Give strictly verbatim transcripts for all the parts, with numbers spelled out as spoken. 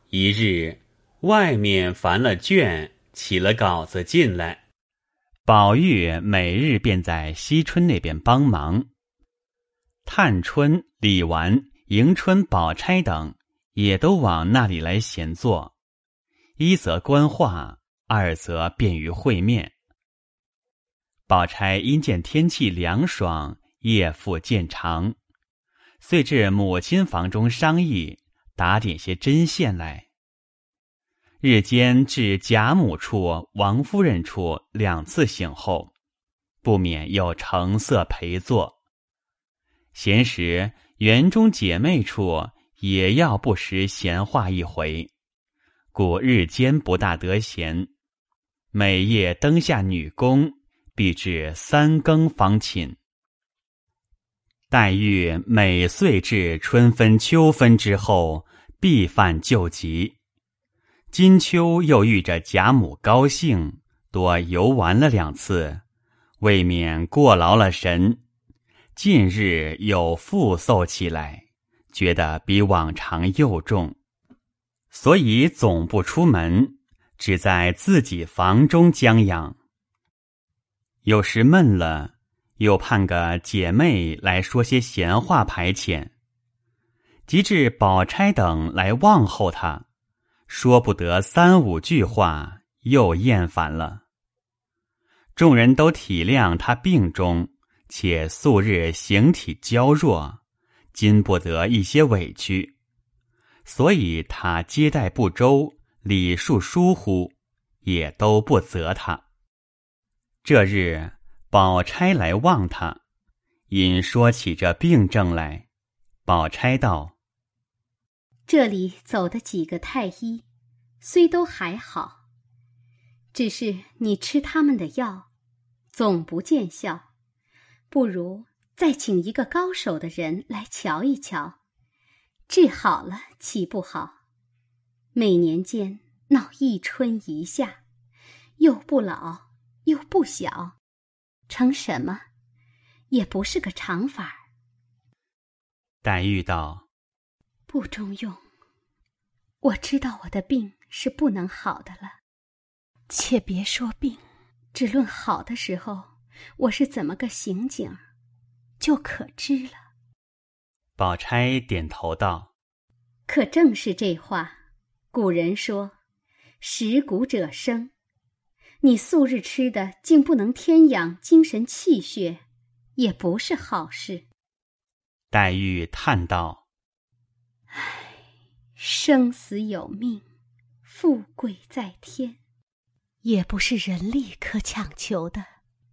一日，外面烦了卷，起了稿子进来。 宝玉每日便在惜春那边帮忙。探春、李纨、迎春、宝钗等也都往那里来闲坐，一则观画，二则便于会面。宝钗因见天气凉爽，夜复渐长，遂至母亲房中商议，打点些针线来。日间至贾母处、王夫人处两次醒后，不免又成色陪坐。闲时园中姐妹处也要不时闲话一回，故日间不大得闲。每夜灯下女工，必至三更方寝。黛玉每岁至春分秋分之后，必犯旧疾。今秋又遇着贾母高兴，多游玩了两次，未免过劳了神。近日又复嗽起来，觉得比往常又重，所以总不出门，只在自己房中将养。有时闷了，又盼个姐妹来说些闲话排遣。及至宝钗等来望候他，说不得三五句话，又厌烦了。众人都体谅他病中，且素日形体娇弱，经不得一些委屈，所以他接待不周，礼数疏忽，也都不责他。这日宝钗来望他，因说起这病症来，宝钗道： 这里走的几个太医，虽都还好，只是你吃他们的药，总不见效，不如再请一个高手的人来瞧一瞧，治好了岂不好？每年间闹一春一夏，又不老又不小，成什么也不是个常法。 黛玉道： 不中用，我知道我的病是不能好的了，且别说病，只论好的时候我是怎么个行景，就可知了。 宝钗点头道： 可正是这话，古人说食谷者生，你素日吃的竟不能添养精神气血，也不是好事。 黛玉叹道： 唉，生死有命，富贵在天，也不是人力可强求的。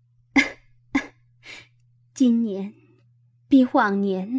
今年比往年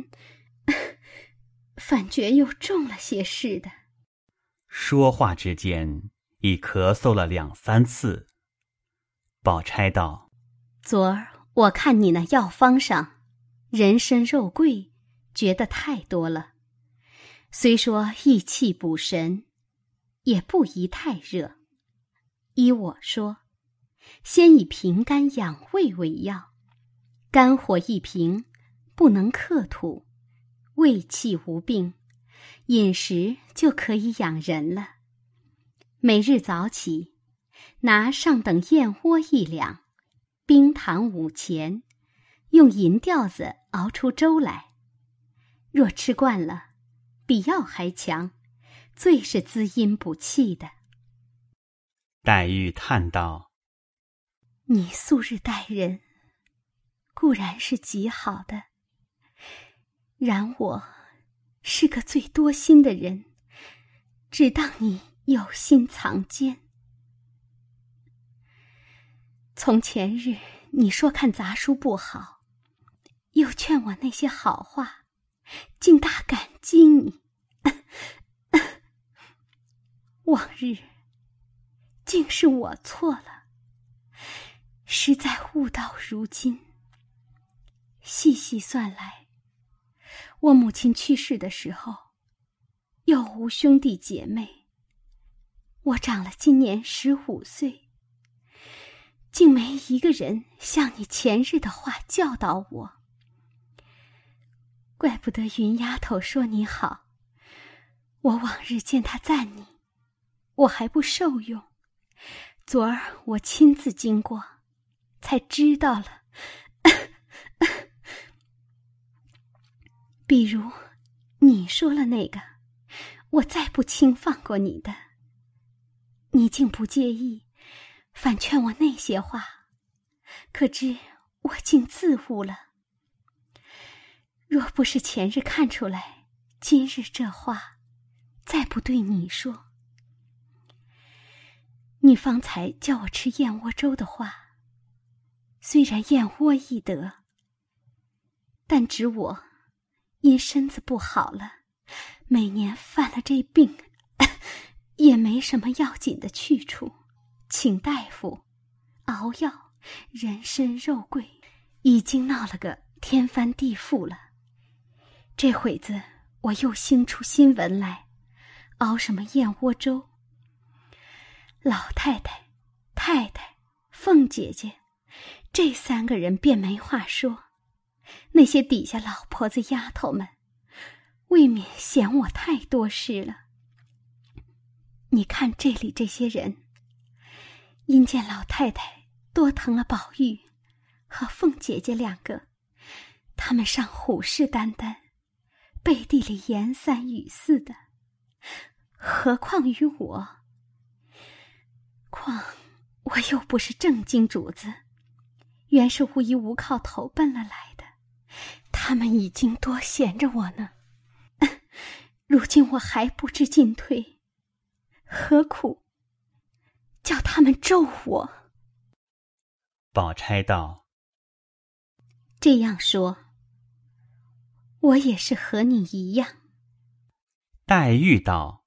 反觉又重了些似的。 说话之间已咳嗽了两三次。宝钗道： 昨儿我看你那药方上人参肉桂觉得太多了，虽说益气补神，也不宜太热。依我说，先以平肝养胃为要，肝火一平，不能克土，胃气无病，饮食就可以养人了。每日早起，拿上等燕窝一两，冰糖五钱，用银吊子熬出粥来。若吃惯了，比药还强，最是滋阴补气的。 黛玉叹道： 你素日待人固然是极好的，然我是个最多心的人，只当你有心藏奸。从前日你说看杂书不好，又劝我那些好话，竟大感激你。往日竟是我错了，实在悟到如今。细细算来，我母亲去世的时候，又无兄弟姐妹，我长了今年十五岁，竟没一个人像你前日的话教导我。怪不得云丫头说你好， 我往日见他赞你，我还不受用，昨儿我亲自经过，才知道了。比如你说了那个，我再不轻放过你的，你竟不介意，反劝我那些话，可知我竟自误了。若不是前日看出来，今日这话再不对你说。你方才叫我吃燕窝粥的话，虽然燕窝易得，但指我因身子不好了，每年犯了这病，也没什么要紧的去处，请大夫熬药，人参肉桂，已经闹了个天翻地覆了。这会子我又兴出新闻来，熬什么燕窝粥。老太太、太太、凤姐姐，这三个人便没话说。那些底下老婆子丫头们，未免嫌我太多事了。你看这里这些人，因见老太太多疼了宝玉和凤姐姐两个，他们尚虎视眈眈，背地里言三语四的，何况于我？况我又不是正经主子，原是无依无靠投奔了来的，他们已经多闲着我呢。如今我还不知进退，何苦叫他们咒我？ 宝钗道： 这样说，我也是和你一样。 黛玉道：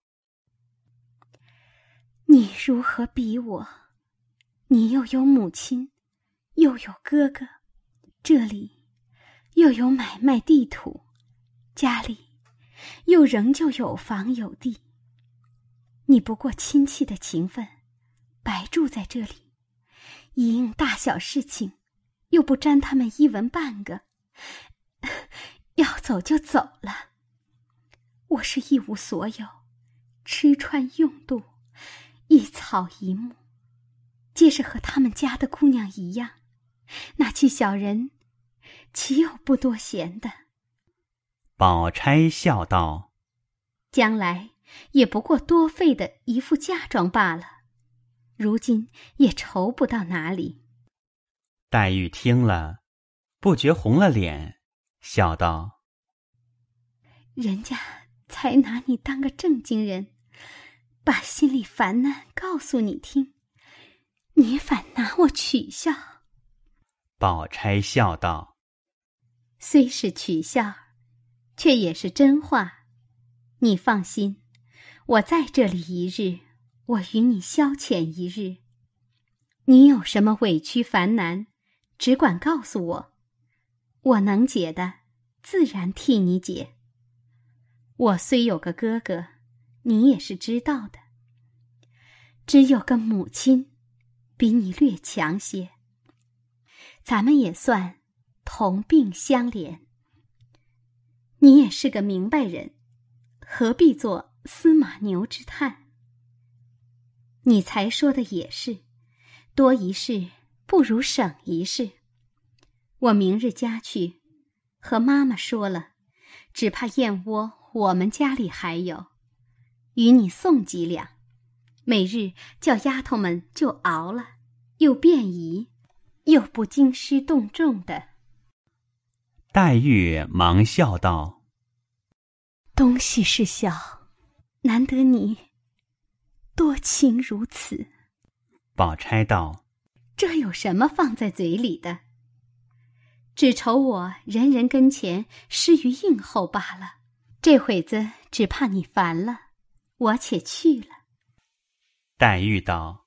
你如何比我？你又有母亲，又有哥哥，这里又有买卖地土，家里又仍旧有房有地。你不过亲戚的情分，白住在这里，因大小事情又不沾他们一文半个，要走就走了。我是一无所有，吃穿用度一草一木，皆是和他们家的姑娘一样，那气小人岂有不多闲的？ 宝钗笑道： 将来也不过多费的一副嫁妆罢了，如今也愁不到哪里。 黛玉听了，不觉红了脸，笑道： 人家才拿你当个正经人，把心里烦难告诉你听，你反拿我取笑。 宝钗笑道： 虽是取笑，却也是真话。你放心，我在这里一日，我与你消遣一日。你有什么委屈烦难，只管告诉我，我能解的，自然替你解。我虽有个哥哥，你也是知道的，只有个母亲，比你略强些。咱们也算同病相怜。你也是个明白人，何必做司马牛之叹？你才说的也是，多一事不如省一事。我明日家去，和妈妈说了，只怕燕窝我们家里还有，与你送几两，每日叫丫头们就熬了，又便宜，又不惊师动众的。 黛玉忙笑道： 东西是小，难得你多情如此。 宝钗道： 这有什么放在嘴里的？只愁我人人跟前失于应候罢了。这会子只怕你烦了，我且去了。 黛玉道：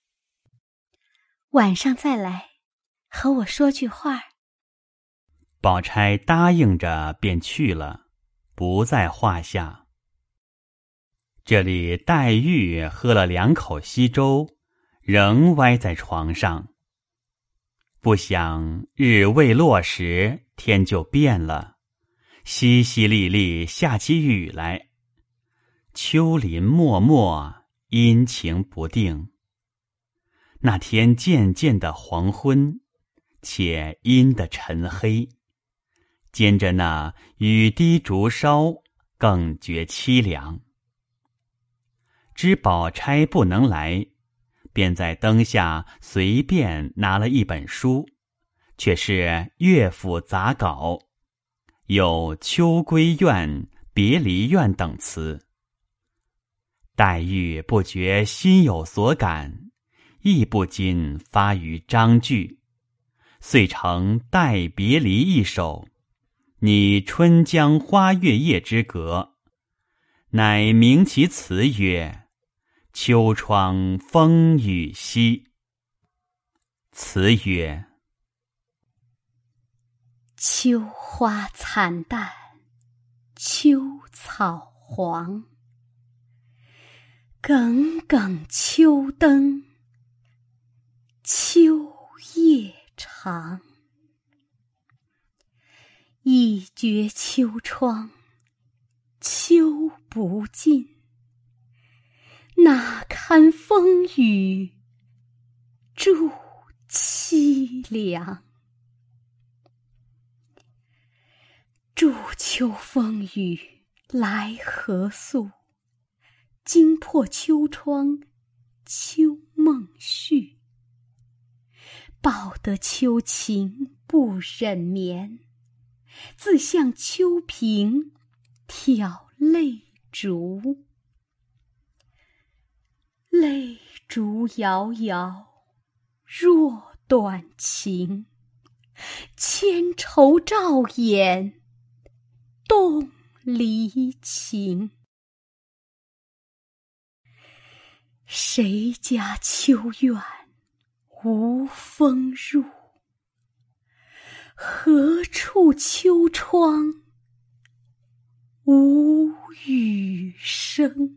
晚上再来，和我说句话。 宝钗答应着便去了，不在话下。这里黛玉喝了两口稀粥，仍歪在床上。不想日未落时，天就变了，淅淅沥沥下起雨来。 秋林漠漠，阴晴不定。那天渐渐的黄昏，且阴的沉黑，兼着那雨滴竹梢，更觉凄凉。知宝钗不能来，便在灯下随便拿了一本书，却是乐府杂稿，有《秋闺怨》《别离怨》等词。黛玉不觉心有所感，亦不禁发于章句，遂成《待别离》一首，拟春江花月夜之格，乃名其词曰秋窗风雨夕。词曰： 秋花惨淡，秋草黄，耿耿秋灯，秋夜长。一觉秋窗，秋不尽，哪堪风雨助凄凉。祝秋风雨来何宿？惊破秋窗秋梦续。报得秋情不忍眠，自向秋萍挑泪烛。泪烛遥遥，若短情，千愁照眼，动离情。谁家秋院无风入？何处秋窗无雨声？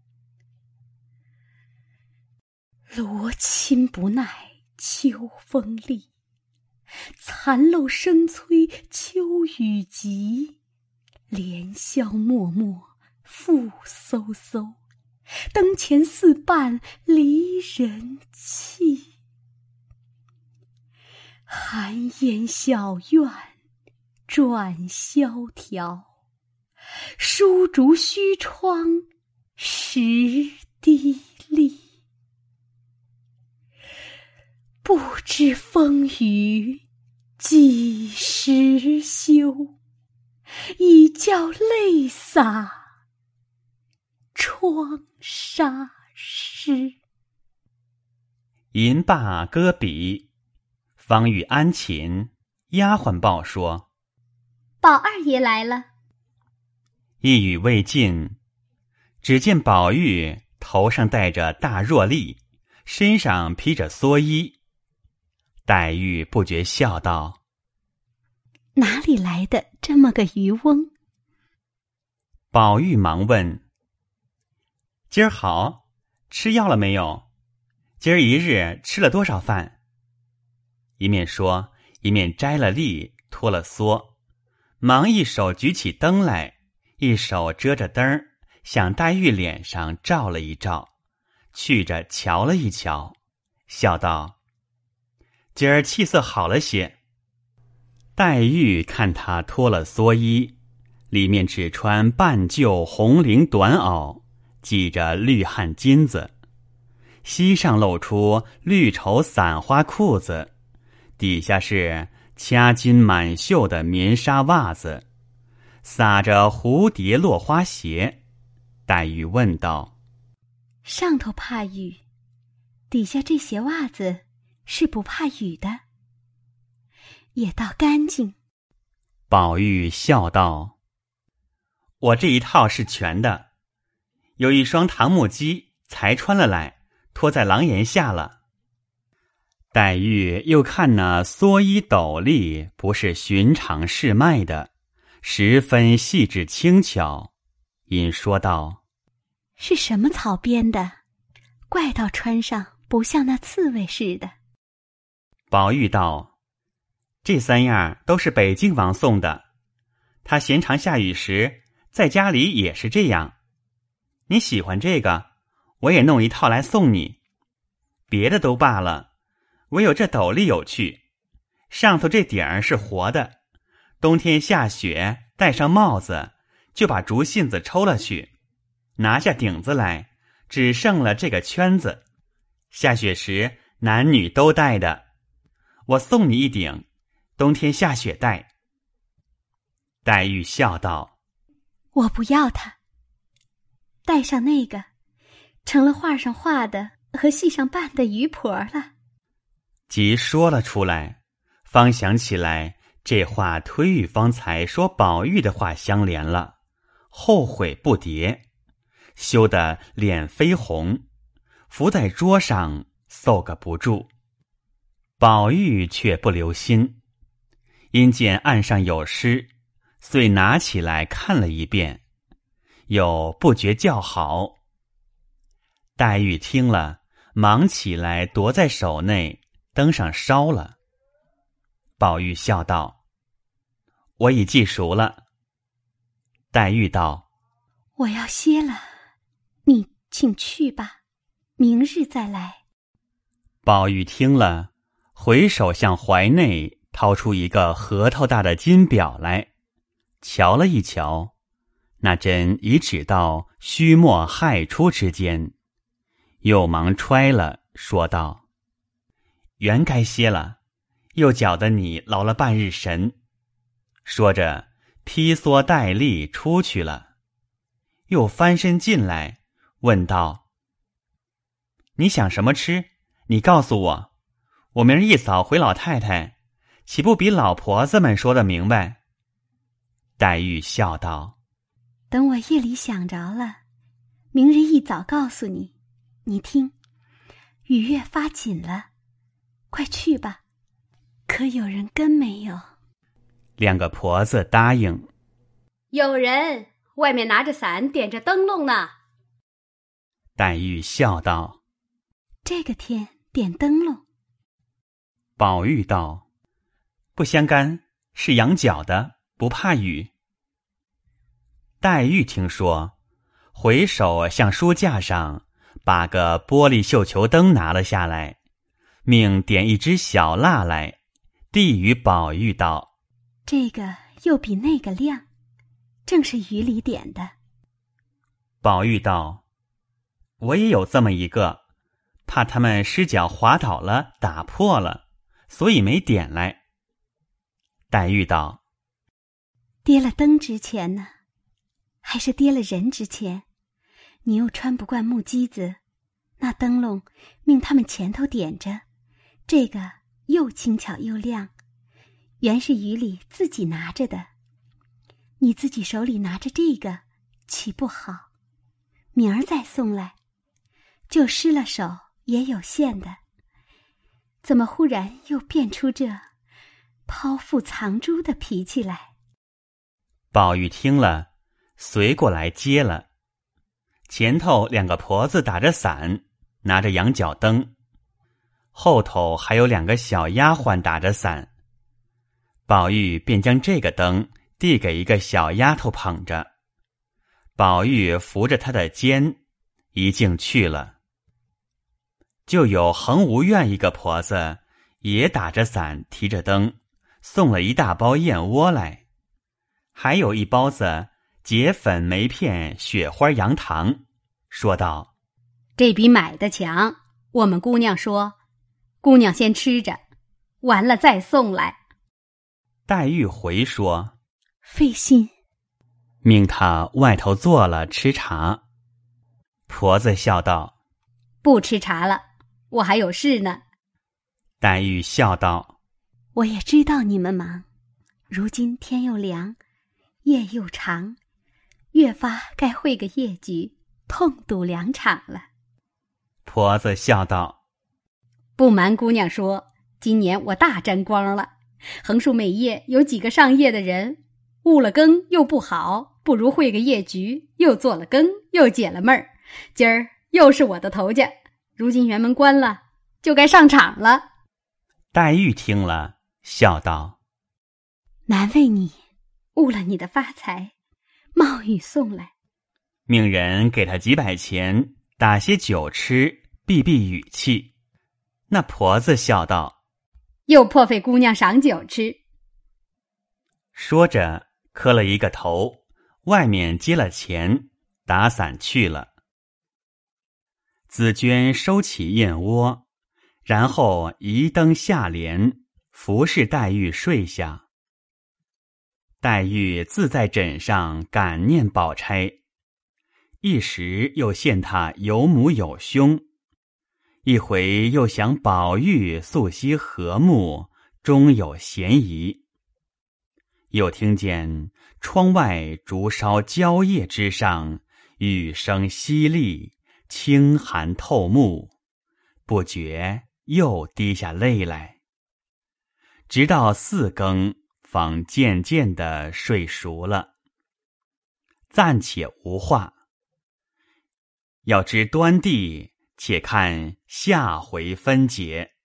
罗衾不耐秋风力，残漏声催秋雨急。莲香脉脉复飕飕，灯前似伴离人泣。寒烟小院转萧条，疏竹虚窗时滴沥。不知风雨几时休，已教泪洒窗纱湿。 吟罢搁笔，方欲安寝，丫鬟报说宝二爷来了。 一语未尽，只见宝玉头上戴着大箬笠，身上披着蓑衣。黛玉不觉笑道： 哪里来的这么个渔翁？ 宝玉忙问：今儿好，吃药了没有？今儿一日吃了多少饭？一面说，一面摘了笠，脱了蓑，忙一手举起灯来，一手遮着灯儿，向黛玉脸上照了一照，去着瞧了一瞧，笑道：今儿气色好了些。黛玉看他脱了蓑衣，里面只穿半旧红绫短袄，系着绿汗巾子，膝上露出绿绸散花裤子，底下是掐金满绣的棉纱袜子，撒着蝴蝶落花鞋。黛玉问道： 上头怕雨，底下这鞋袜子是不怕雨的，也倒干净。 宝玉笑道：我这一套是全的，有一双唐木屐才穿了来，脱在廊檐下了。黛玉又看那蓑衣斗笠不是寻常市卖的，十分细致轻巧，因说道： 是什么草编的？怪到穿上不像那刺猬似的。 宝玉道：这三样都是北静王送的，他闲常下雨时在家里也是这样。 你喜欢这个，我也弄一套来送你。别的都罢了，唯有这斗笠有趣，上头这顶儿是活的，冬天下雪，戴上帽子，就把竹信子抽了去，拿下顶子来，只剩了这个圈子，下雪时男女都戴的。我送你一顶，冬天下雪戴。黛玉笑道： 我不要它，戴上那个，成了画上画的和戏上扮的渔婆了。 即说了出来，方想起来这话推与方才说宝玉的话相连了，后悔不迭，羞得脸绯红，伏在桌上搜个不住。宝玉却不留心，因见案上有诗，遂拿起来看了一遍，又不觉叫好。黛玉听了，忙起来夺在手内，灯上烧了。宝玉笑道：我已记熟了。黛玉道： 我要歇了，你请去吧，明日再来。 宝玉听了，回手向怀内掏出一个核桃大的金表来，瞧了一瞧，那针已指到虚末亥初之间，又忙揣了，说道：原该歇了，又搅得你劳了半日神。说着披蓑戴笠出去了，又翻身进来，问道：你想什么吃？你告诉我，我明儿一早回老太太，岂不比老婆子们说的明白？黛玉笑道： 等我夜里想着了，明日一早告诉你。你听，雨月发紧了，快去吧，可有人跟没有？ 两个婆子答应。 有人，外面拿着伞，点着灯笼呢。 黛玉笑道： 这个天点灯笼。 宝玉道：不相干，是养脚的，不怕雨。黛玉听说，回手向书架上把个玻璃绣球灯拿了下来，命点一支小蜡来，递与宝玉道： 这个又比那个亮，正是雨里点的。 宝玉道：我也有这么一个，怕他们失脚滑倒了，打破了，所以没点来。黛玉道： 跌了灯值钱呢，还是跌了人值钱？你又穿不惯木屐子，那灯笼命他们前头点着，这个又轻巧又亮，原是雨里自己拿着的。你自己手里拿着这个，岂不好？明儿再送来，就失了手也有限的。怎么忽然又变出这剖腹藏珠的脾气来？ 宝玉听了，随过来接了。前头两个婆子打着伞，拿着羊角灯，后头还有两个小丫鬟打着伞。宝玉便将这个灯递给一个小丫头捧着，宝玉扶着她的肩，一径去了。就有恒芜院一个婆子也打着伞，提着灯，送了一大包燕窝来，还有一包子结粉梅片雪花羊糖，说道： 这比买的强，我们姑娘说，姑娘先吃着，完了再送来。 黛玉回说： 费心， 命她外头坐了吃茶。婆子笑道： 不吃茶了，我还有事呢。 黛玉笑道： 我也知道你们忙，如今天又凉，夜又长，越发该会个夜局，痛赌两场了。 婆子笑道： 不瞒姑娘说，今年我大沾光了，横竖每夜有几个上夜的人，误了更又不好，不如会个夜局，又做了更，又解了闷儿。今儿又是我的头家，如今园门关了，就该上场了。 黛玉听了，笑道： 难为你，误了你的发财，冒雨送来。 命人给他几百钱，打些酒吃，避避语气。那婆子笑道： 又破费姑娘赏酒吃。 说着磕了一个头，外面接了钱，打伞去了。紫鹃收起燕窝，然后移灯下帘，服侍黛玉睡下。黛玉自在枕上感念宝钗，一时又羡他有母有兄，一回又想宝玉素昔和睦，终有嫌疑。又听见窗外竹梢蕉叶之上，雨声淅沥，清寒透目，不觉又滴下泪来。直到四更，方渐渐地睡熟了。暂且无话，要知端地，且看下回分解。